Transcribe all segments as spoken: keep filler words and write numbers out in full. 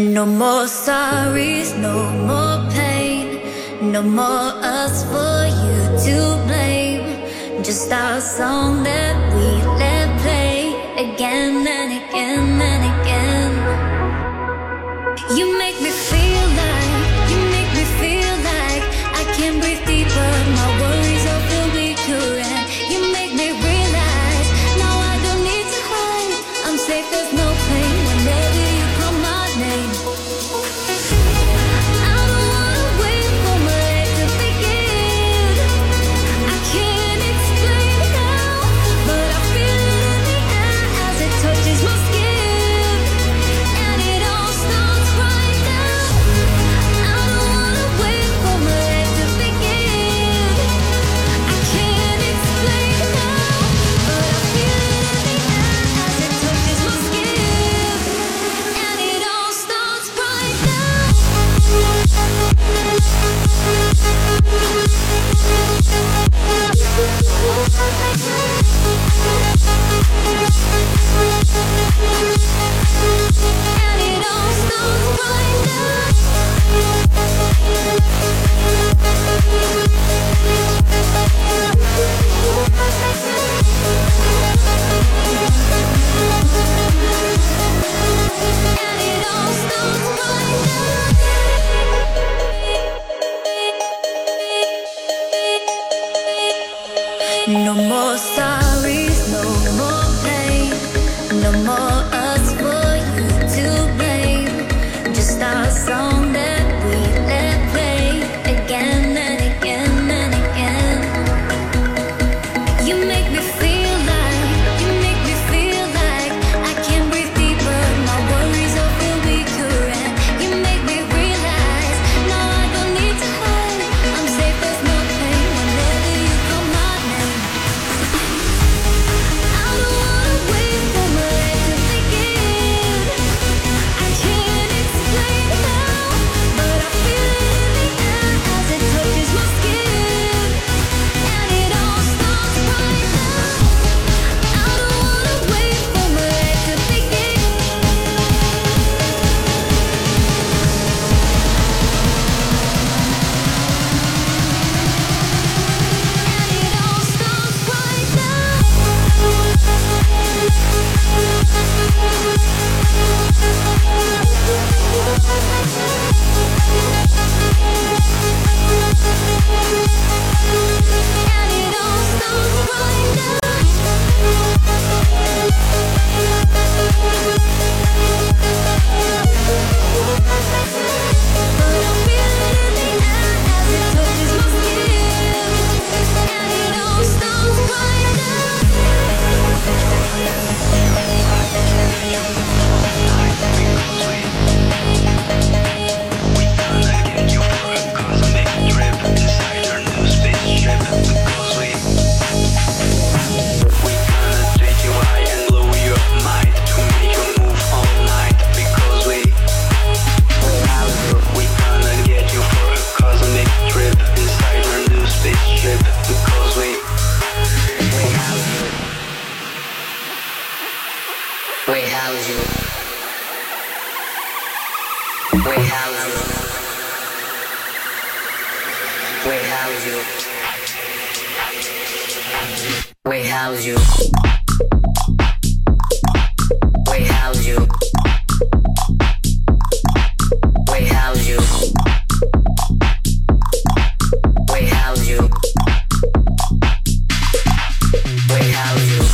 No more sorries, no more pain, no more us for you to blame. Just our song that we let play again and again and again. You make me feel like, you make me feel like I can breathe deeper, my worries all feel weaker. And you make me realize now I don't need to hide, I'm safe, there's no pain whenever you call my name. I don't wanna wait for my head to begin. I can't explain now, but I feel it in the air as it touches my skin, and it all starts right now. I don't wanna wait for my head to begin. I can't explain now, but I feel it in the air as it touches my skin, and it all starts right now. And it all starts right And it all starts right now. No more sorries, no more pain, no more us for you to blame. Just our song that we let play again and again and again. You make me feel like, you make me feel like I can breathe deeper, my worries all feel weaker. And you make me realize now I don't need to hide, I'm safe, there's no pain whenever you call my name. I don't wanna wait for my head to begin. I can't explain now, but I feel it in the air as it touches my skin, and it all starts right now. I don't wanna wait for my head to begin. And it all starts right now. And it all starts right now. But I feel it in the air as it touches my skin, and it all starts right now. We gonna get you for a cosmic trip inside your new spaceship, because we we gonna take you high and blow your mind to make you move all night, because we we gonna get you for a cosmic trip inside your new spaceship, because we we house you. We house you. We house you. We house you. We house you. We house you. We house you. We house you. We house you.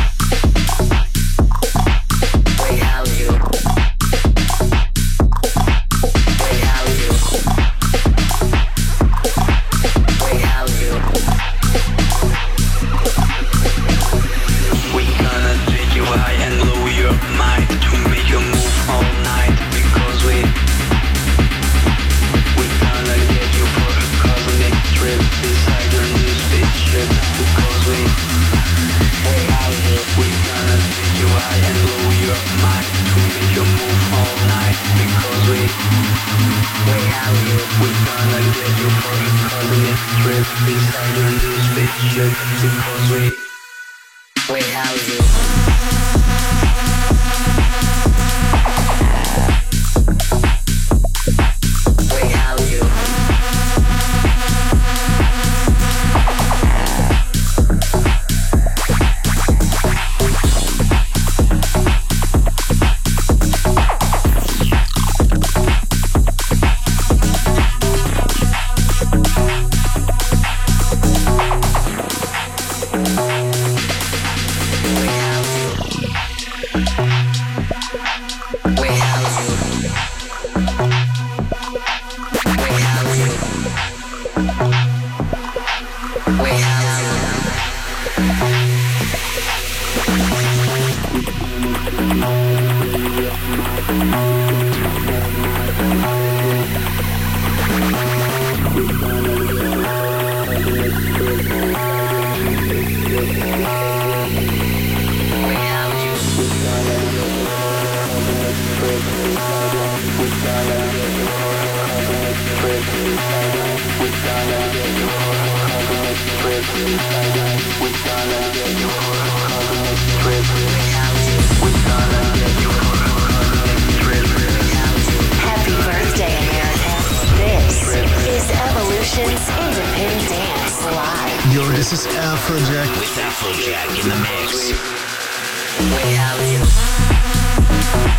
We house you. We house you. We house you. We gonna take you high and blow your mind to make you move all night, because we we gonna get you for a cosmic trip inside your new spaceship, because we we house you. We gonna take you high and blow your mind to make you move all night, because we we house you. We gonna get you for a cosmic trip inside your new spaceship, because we we house you. Happy birthday, America. This is Evolution's Independent Dance Live. Yo, this is Afrojack. With Afrojack in the mix. We have you.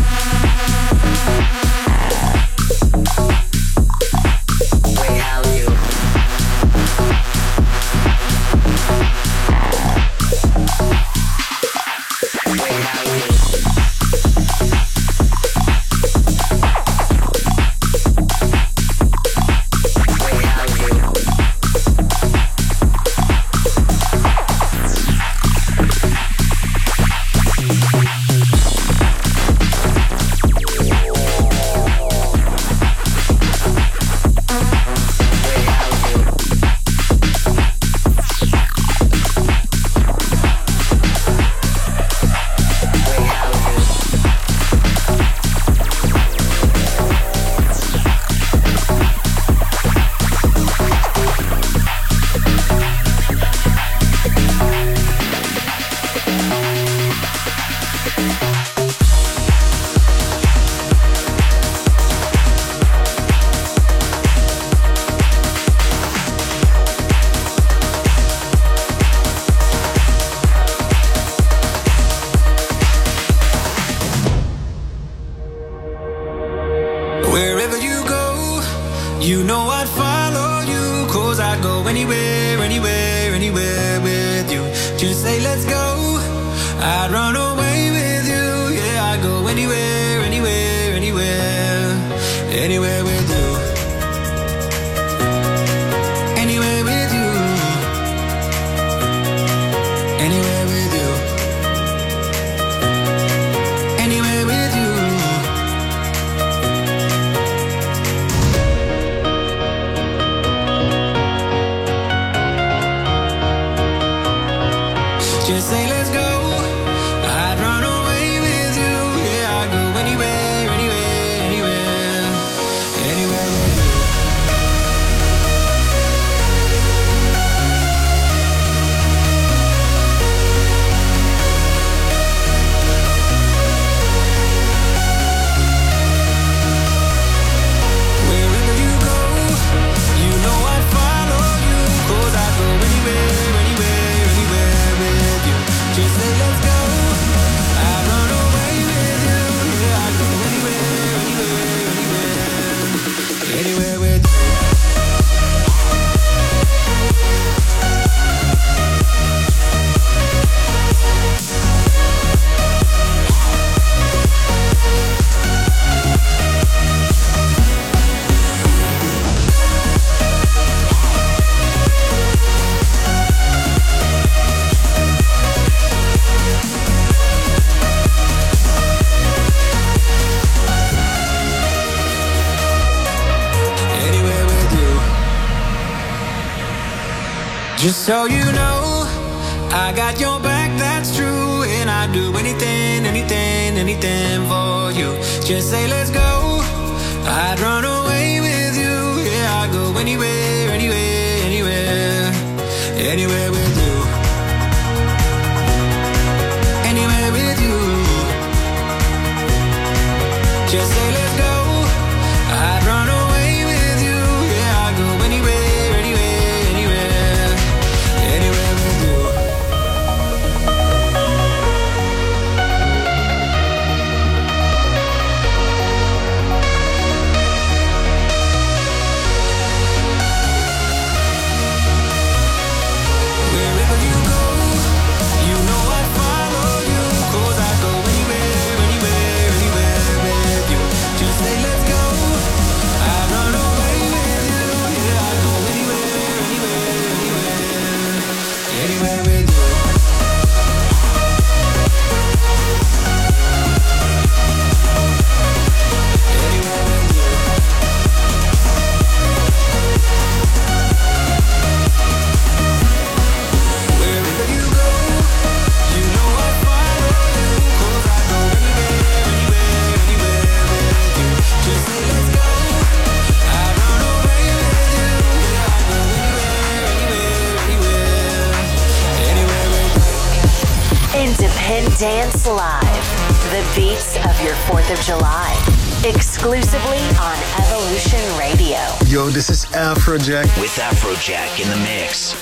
Just so you know, I got your back, that's true. And I'd do anything, anything, anything for you. Just say let's go, I'd run away with you. Yeah, I'd go anywhere, anywhere, anywhere. Anywhere with you. Anywhere with you. Just say let's go, I'd run away with you. Yeah, I'd go anywhere, anywhere, anywhere. Anywhere with you. Wherever you go, you know I'd follow you. 'Cause I'd go anywhere, anywhere, anywhere with you. Just say let's go, I'd run away with you. Yeah, I'd go anywhere, anywhere, anywhere. Anywhere with you. Independent Dance Live. The beats of your fourth of July. Exclusively on Evolution Radio. Yo, this is Afrojack. With Afrojack in the mix.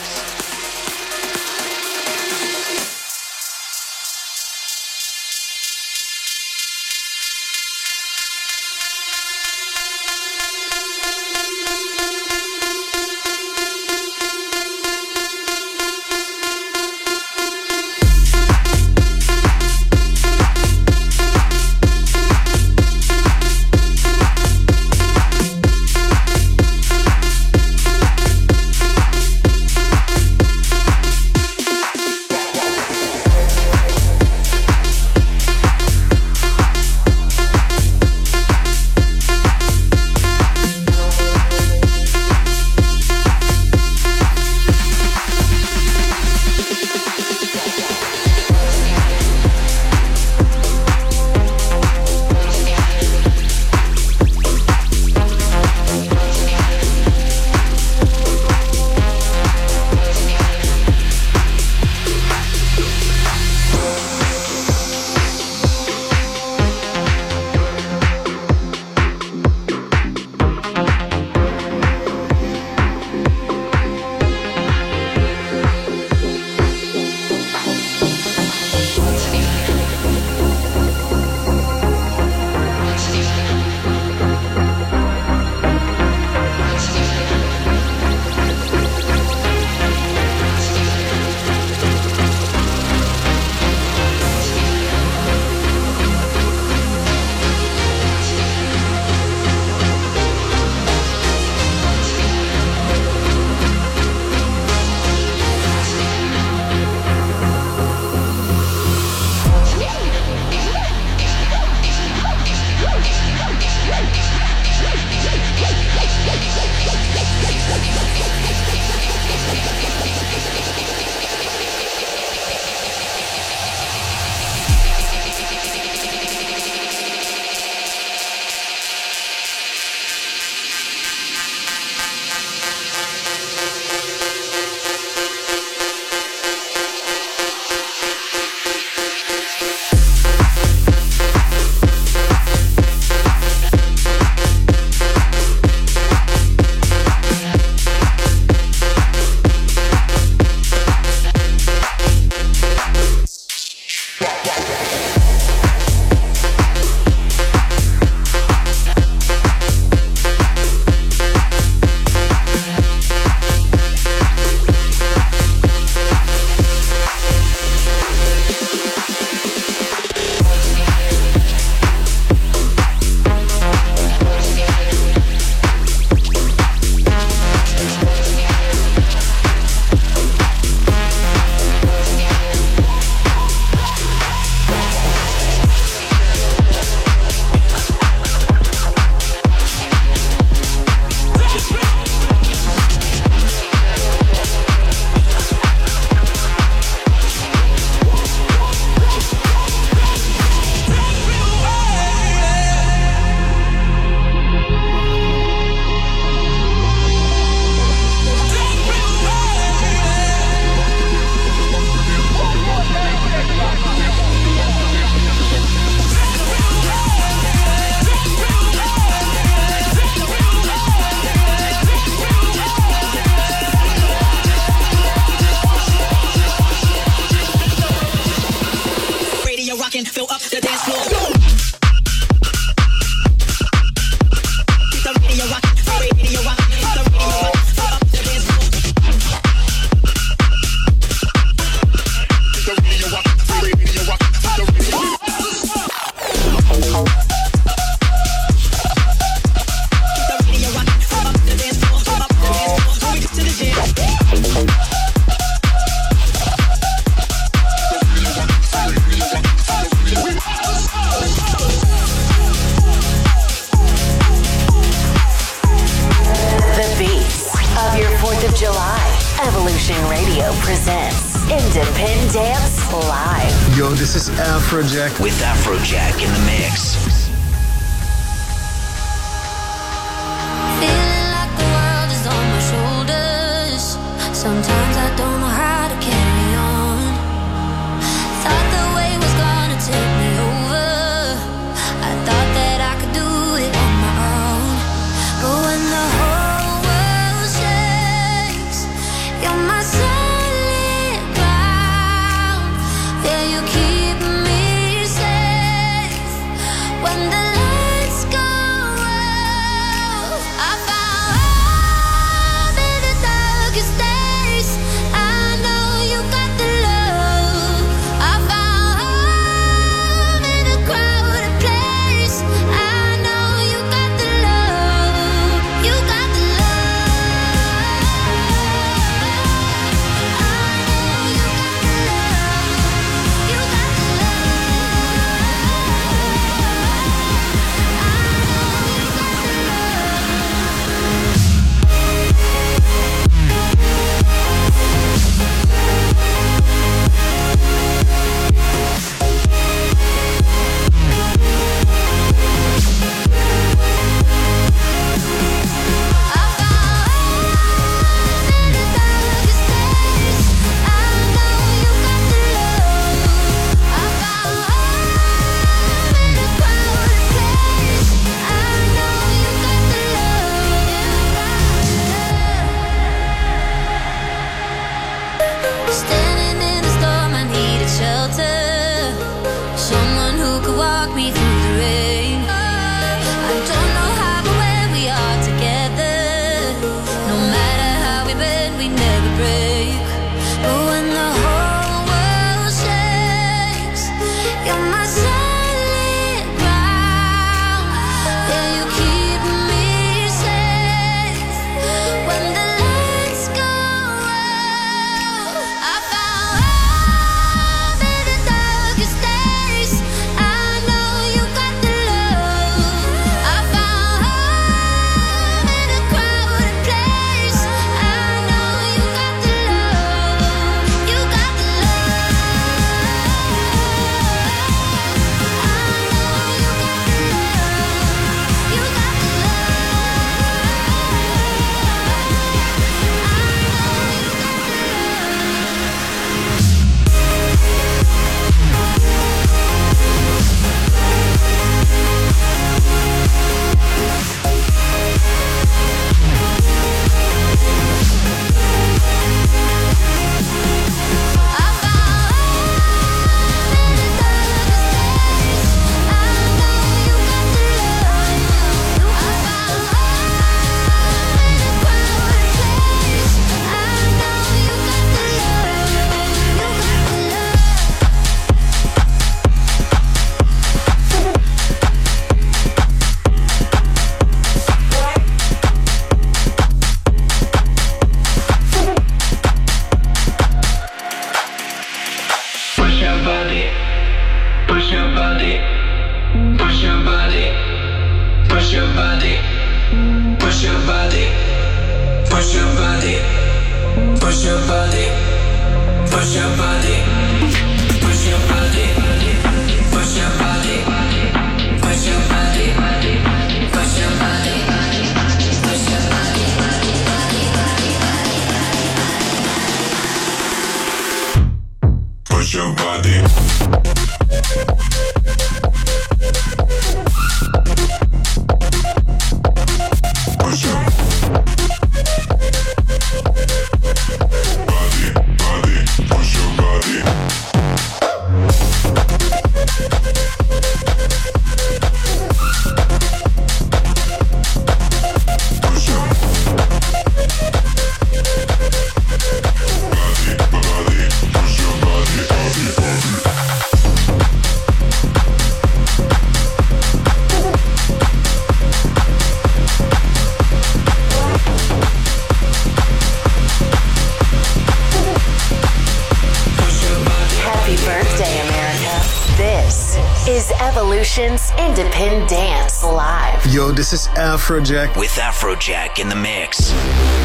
This is Afrojack. With Afrojack in the mix. Feeling like the world is on my shoulders. Sometimes I don't know how to carry on. Thought the way was your body. Push your body, body, push your body. Push your body, body, push your body, body, body. Happy birthday, America. This is Evolution's Independent Dance Live. Yo, this is Afrojack. With Afrojack in the mix.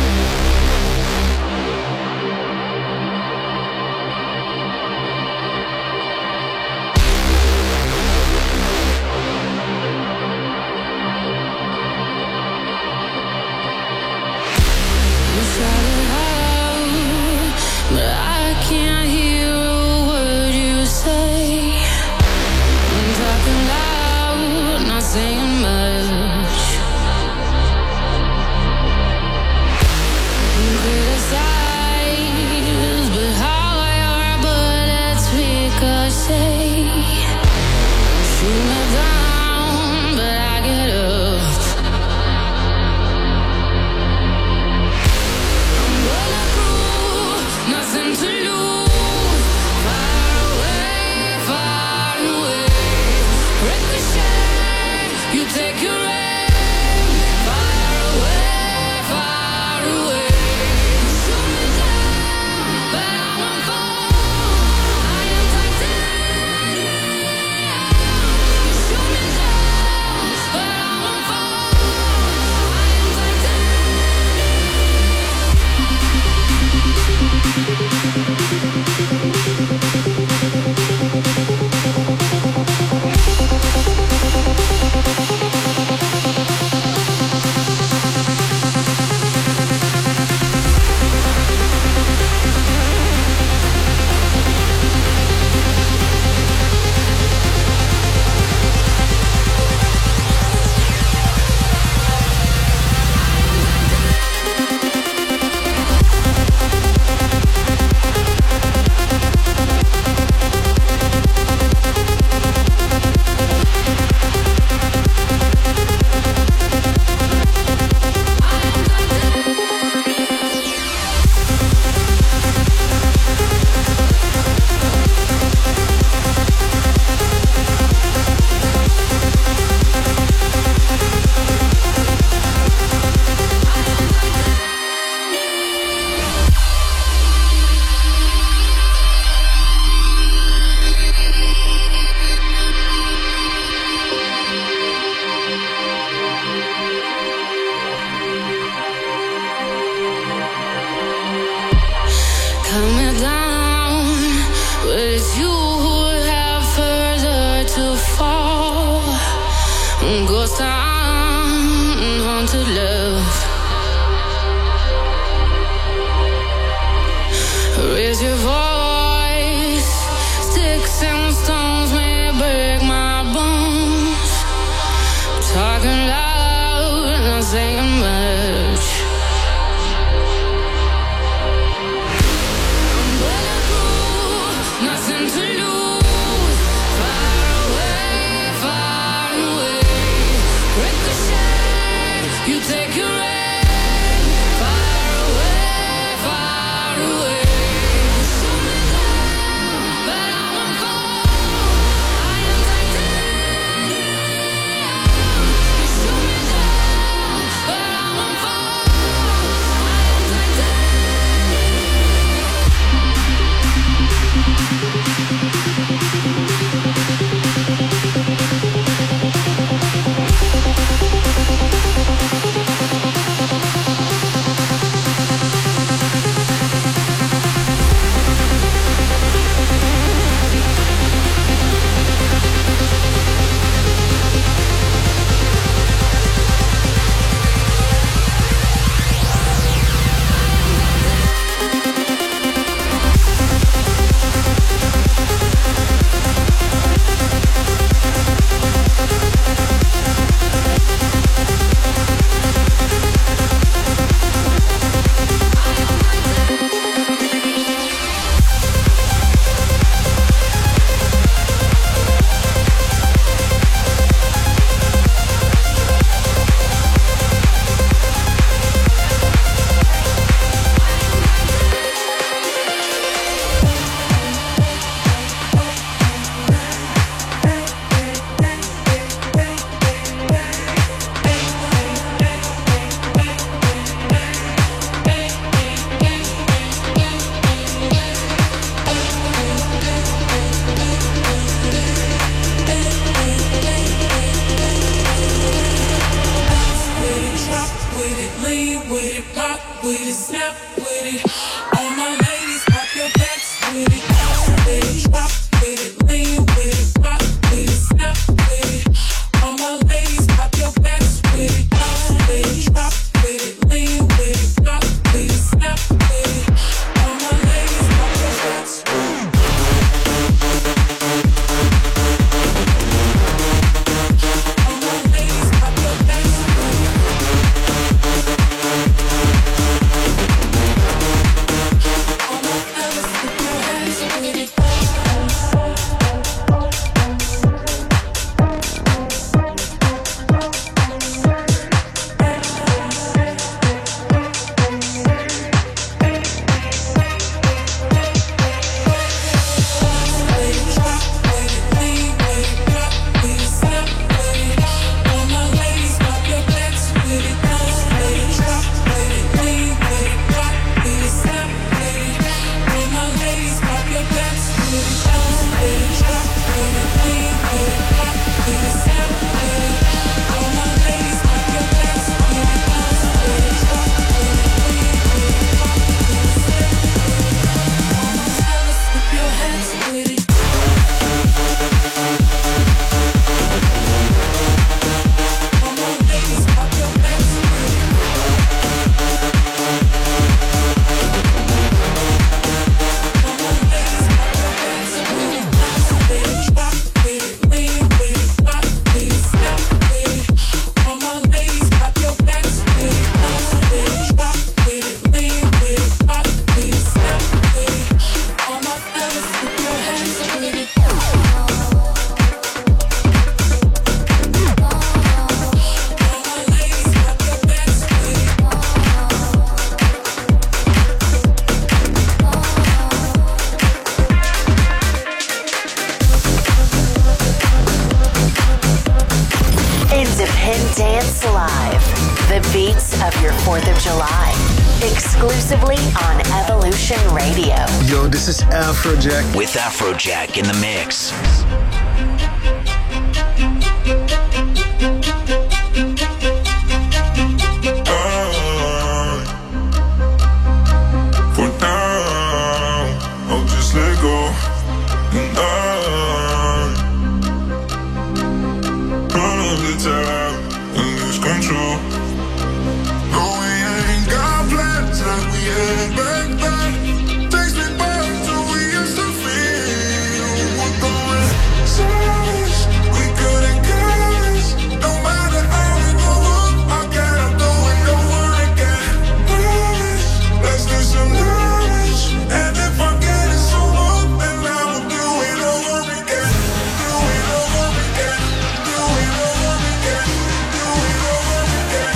You shout it out, but I can't hear a word you say. I'm talking loud, not saying much. Dance Live. The beats of your fourth of July. Exclusively on Evolution Radio. Yo, this is Afrojack. With Afrojack in the mix. For now, I'll just let go. And I run all the time and lose control. No, we ain't got plans like we had back then. Takes me back to we used to feel. We're going savage. We couldn't care less. No matter how we go up, I gotta do it over again. Promise, let's do some damage. And if I get it so up, then I will do it over again. Do it over again. Do it over again. Do it over again.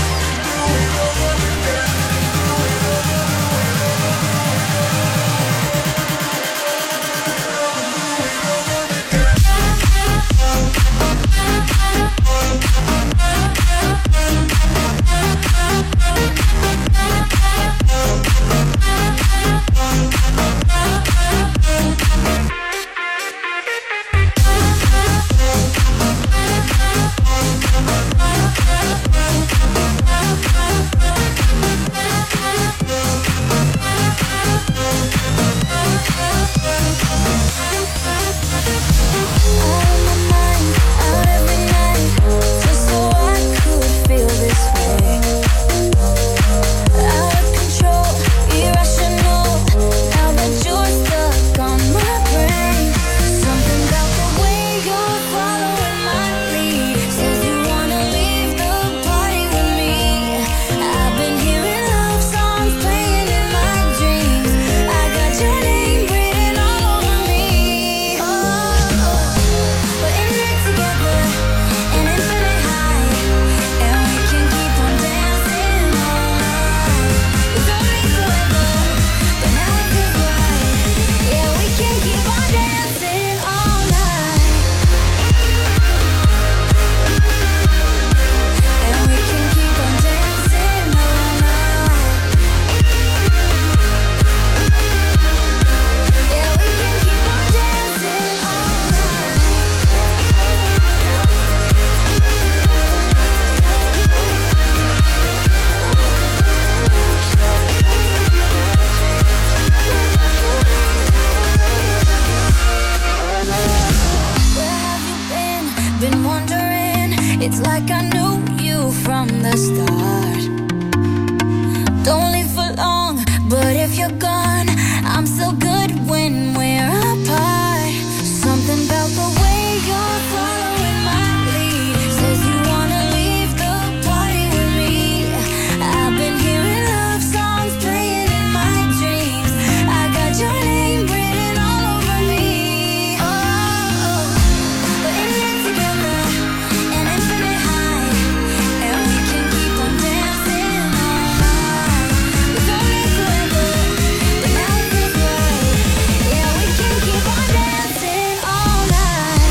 It's like I knew you from the start. Don't leave for long, but if you're gone, I'm so good when we're apart. Something about the way you're following my lead says you wanna leave the party with me. I've been hearing love songs playing in my dreams. I got your name written all over me. Oh, we're in it together, an infinite high, and we can keep on dancing all night. We don't live forever, but now it feels right. Yeah, we can keep on dancing all night.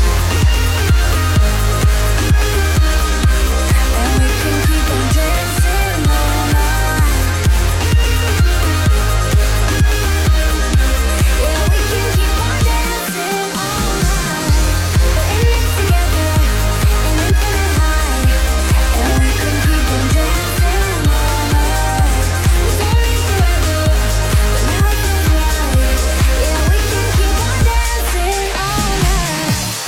And we can keep on dancing all night. Yeah, we can keep on dancing all night. We're in it together, an infinite high, and we can keep on dancing all night. We don't live forever, but now it feels right. Yeah, we can keep on dancing all night.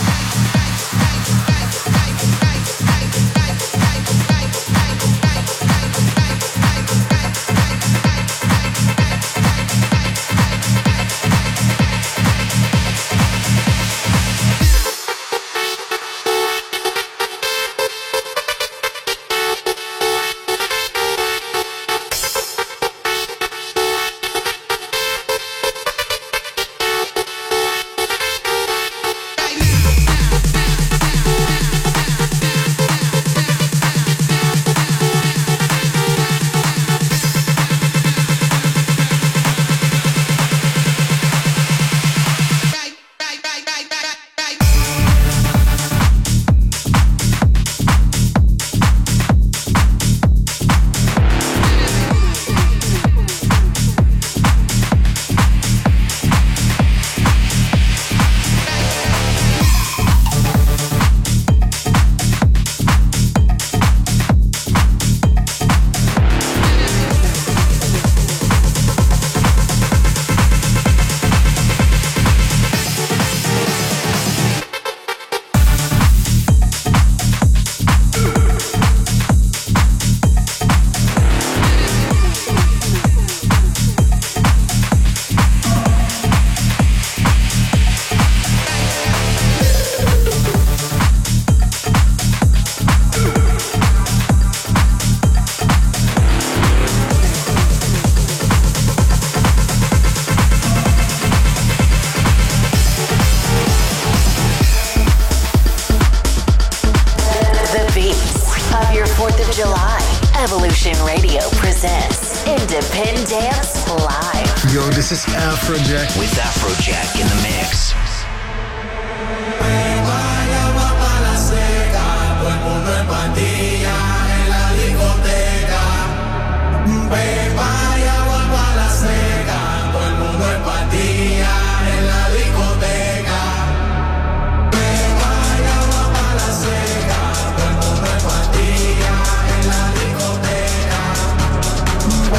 The beats of your fourth of July. Evolution Radio presents Independence Live. Yo, this is Afrojack. With Afrojack in the mix.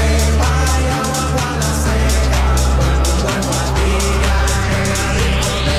We'll be right back.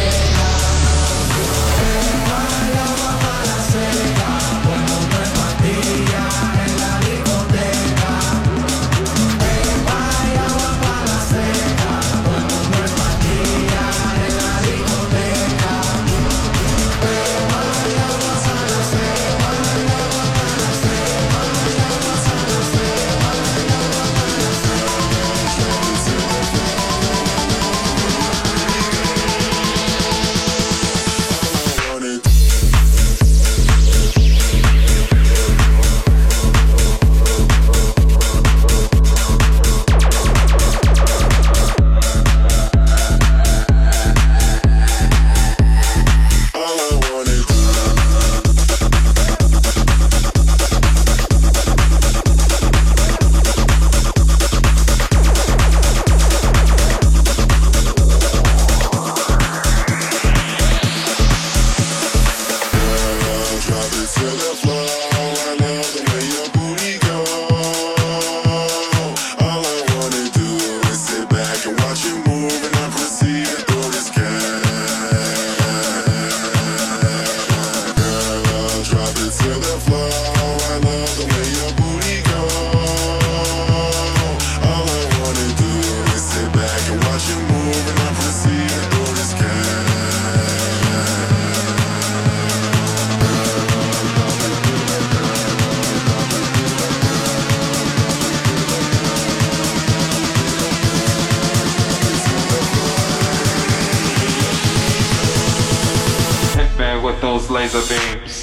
with those laser beams.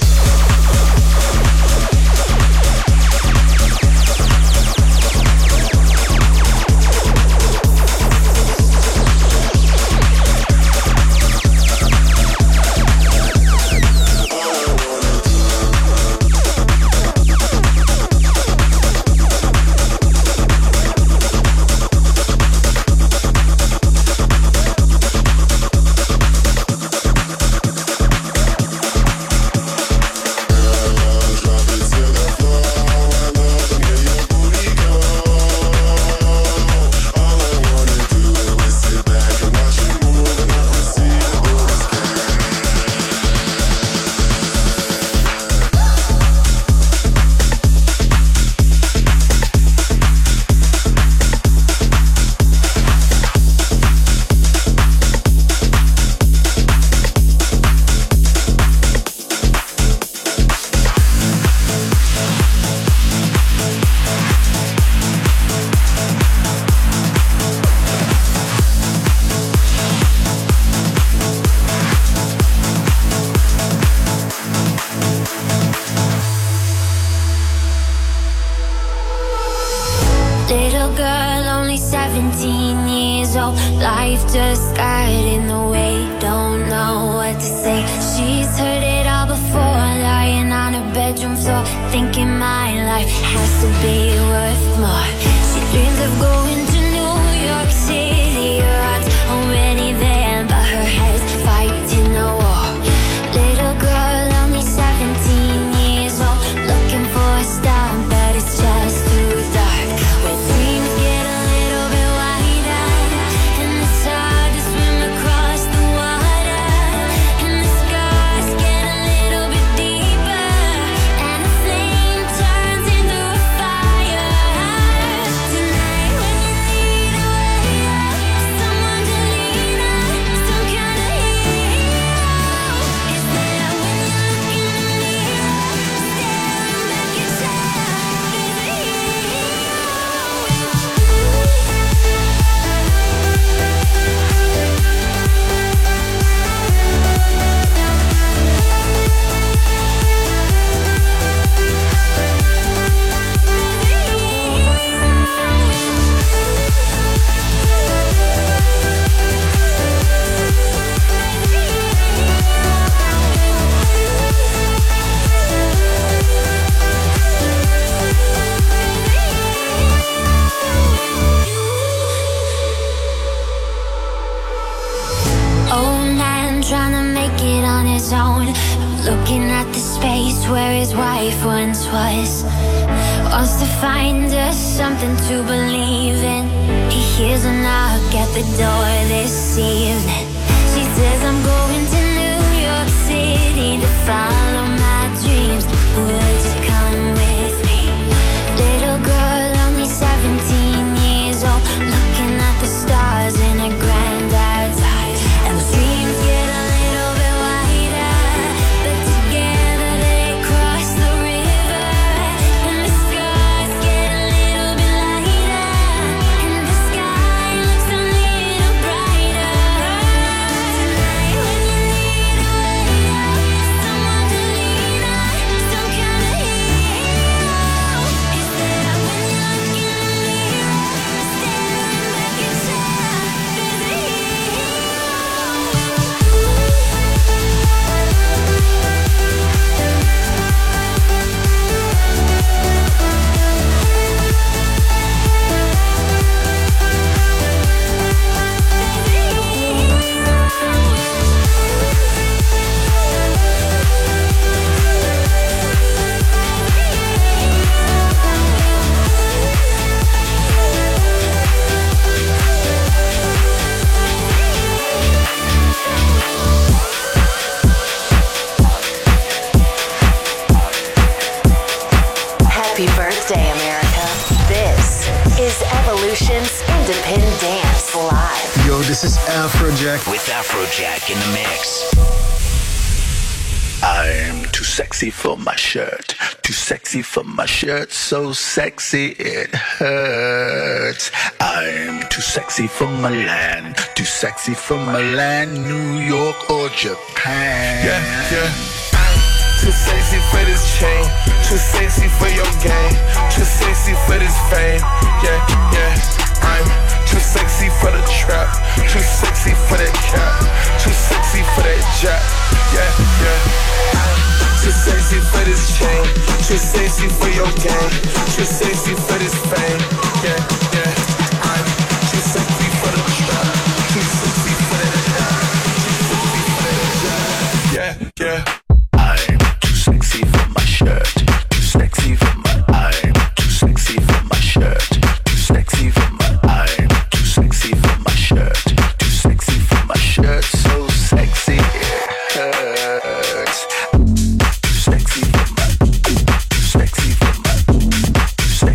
This is Afrojack with Afrojack in the mix. I'm too sexy for my shirt, too sexy for my shirt, so sexy it hurts. I'm too sexy for my land, too sexy for my land, New York or Japan. Yeah, yeah. Too sexy for this chain, too sexy for your game, too sexy for this fame. Yeah, yeah. I'm too sexy for the trap, too sexy for that cap, too sexy for that jack. Yeah, yeah. Too sexy for this chain, too sexy for your game, too sexy for this fame. Yeah, yeah. I'm too sexy for the trap, too sexy for that jack, too sexy for that jack. Yeah, yeah. Sexy for my shirt, too sexy for my I'm too sexy for my shirt, too sexy for my I'm too sexy for my shirt, too sexy for my shirt, so sexy it hurts. Too sexy for my, too sexy for my, too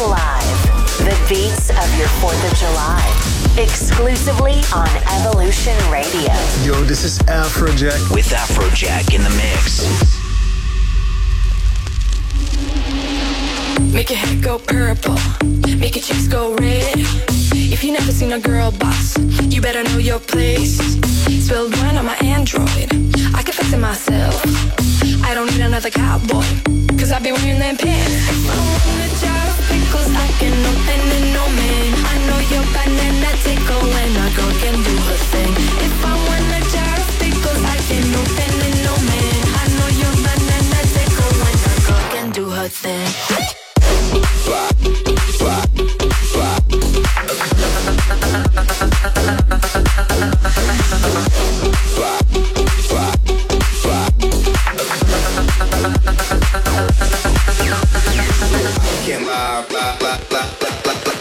Live, the beats of your fourth of July, exclusively on Evolution Radio. Yo, this is Afrojack. With Afrojack in the mix. Make your head go purple, make your cheeks go red. If you never seen a girl boss, you better know your place. Spilled wine on my Android, I can fix it myself. I don't need another cowboy, cause I be wearing them pants. I want a jar of pickles, I can open it, no man. I know your banana tickle when a girl can do her thing. If I want a jar of pickles, I can open it, no man. I know your banana tickle when a girl can do her thing. Blah, blah, blah. Can't lie, blah, blah, blah, blah, blah,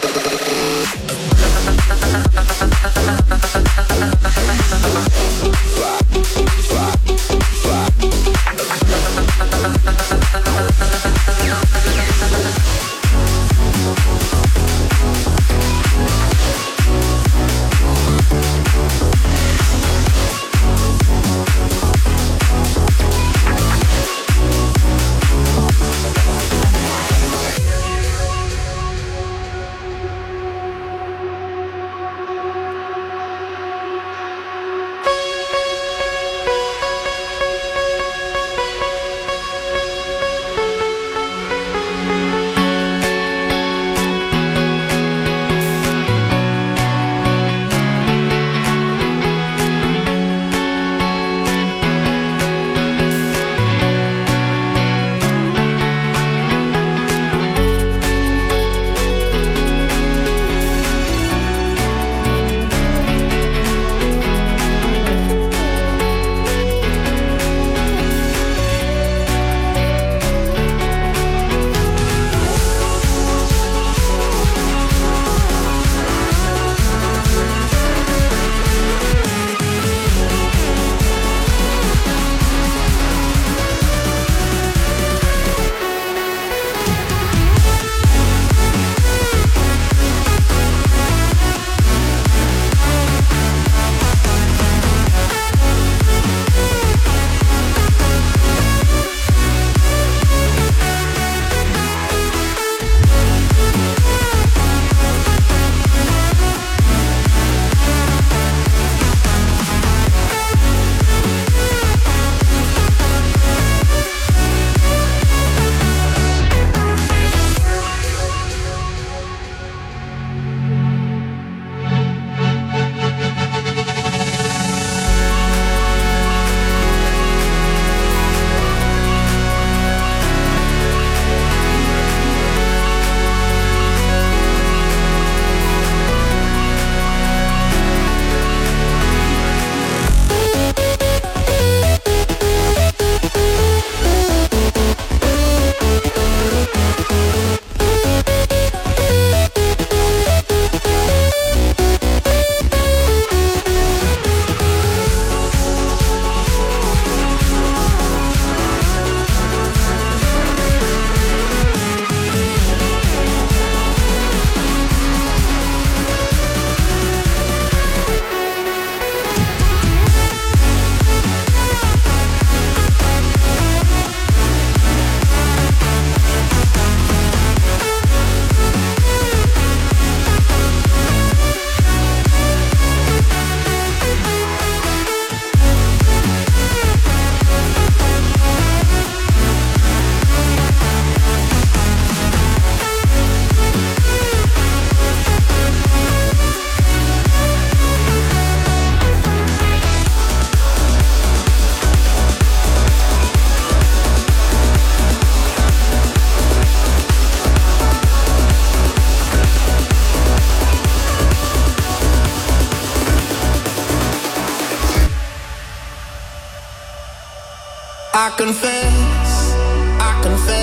I confess, I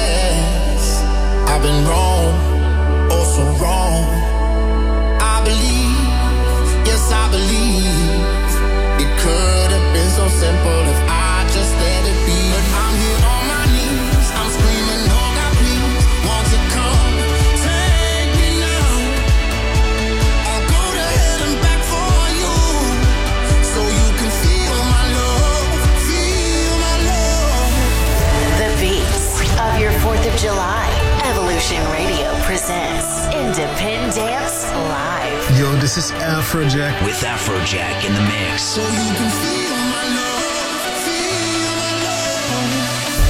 confess, I've been wrong, oh so wrong. I believe, yes I believe, it could have been so simple if I just let it be. But I'm here on my knees, I'm screaming, oh God please, won't you come take this is Afrojack. With Afrojack in the mix. So you can feel my love, feel my love.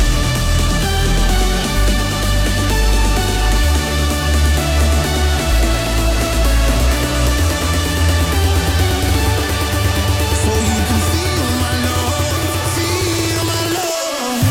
So you can feel my love, feel my love.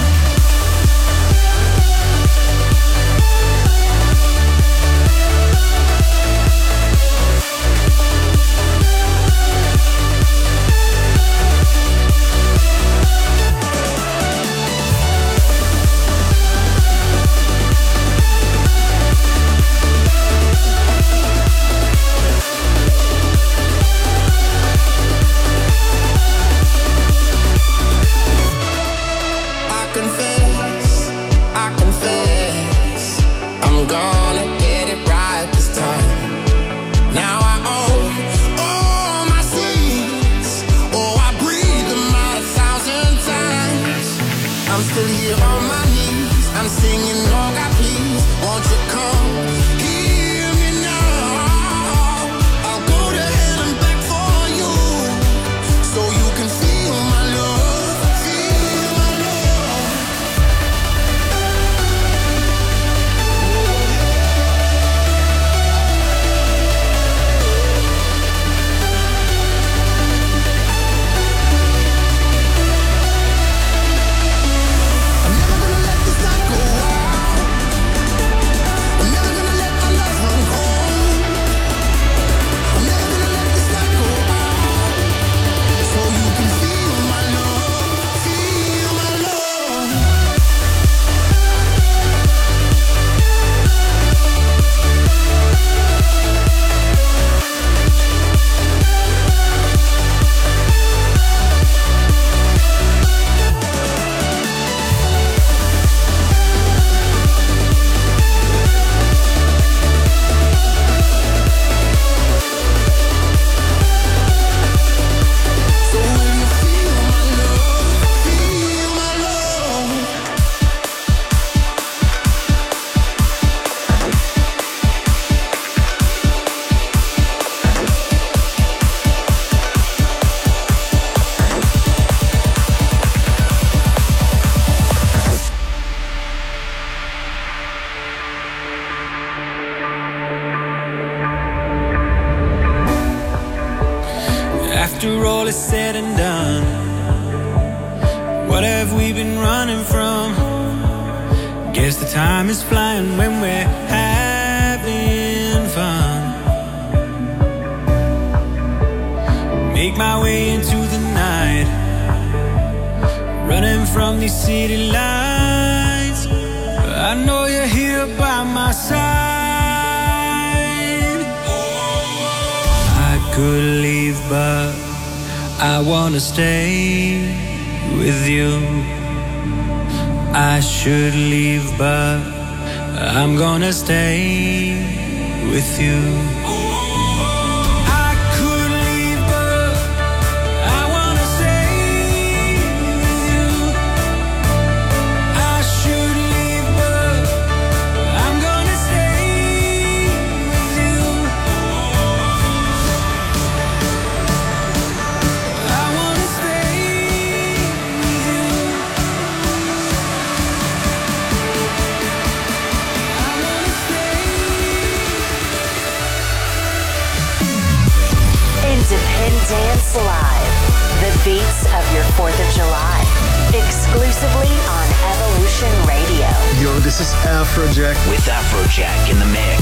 I confess, I confess, I'm gonna get it right this time. Now I own all my sins. Oh, I breathe them out a thousand times. I'm still here on my knees. I'm singing, oh God, please, won't you come hear me now? I'll go to hell and back for you, so you can feel my love, feel my love. I'm never gonna let this night go out. I'm never gonna let my love run cold. I'm never gonna let this night go out, so you can feel my love, feel my love. So will you feel my love, feel my love? After all is said and done, what have we been running from? Guess the time is flying when we're having fun. Make my way into the night, running from these city lights. I know you're here by my side. I could leave, but I wanna stay with you. I should leave, but I'm gonna stay with you. I could leave, but I wanna stay with you. I should leave, but I'm gonna stay with you. I wanna stay with you. I wanna stay. Independence Live. The beats of your fourth of July. Exclusively on Evolution Radio. Yo, this is Afrojack. With Afrojack in the mix.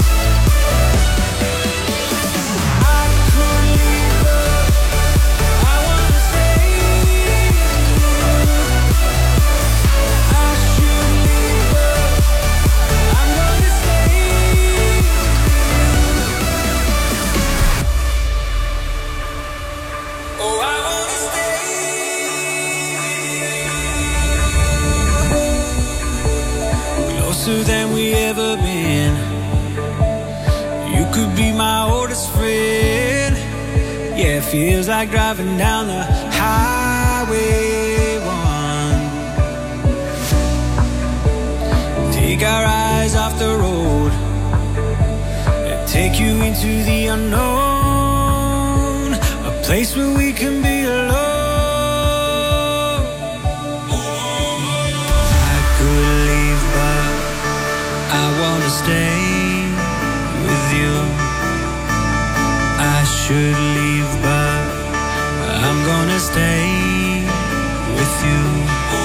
Closer than we ever been. You could be my oldest friend. Yeah, it feels like driving down the highway one. Take our eyes off the road and take you into the unknown. place where we can be alone. I could leave, but I wanna stay with you. I should leave, but I'm gonna stay with you.